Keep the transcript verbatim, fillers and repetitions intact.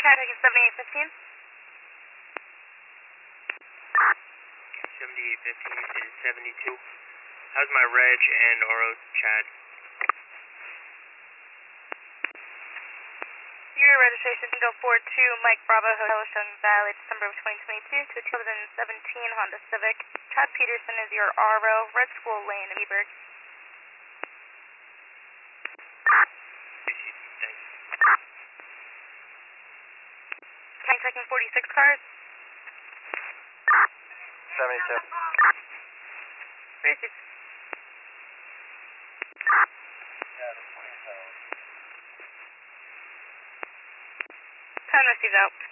Contacting seventy-eight fifteen. seventy-eight fifteen is seventy-two. How's my reg and R O Chad? Your registration go forward to Mike Bravo Hotel showing valid December of twenty twenty-two to two thousand seventeen Honda Civic. Chad Peterson is your R O, Red School Lane, Eberg. Thanks. Contacting forty-six cars. seventy-two. forty-six. Ten received out.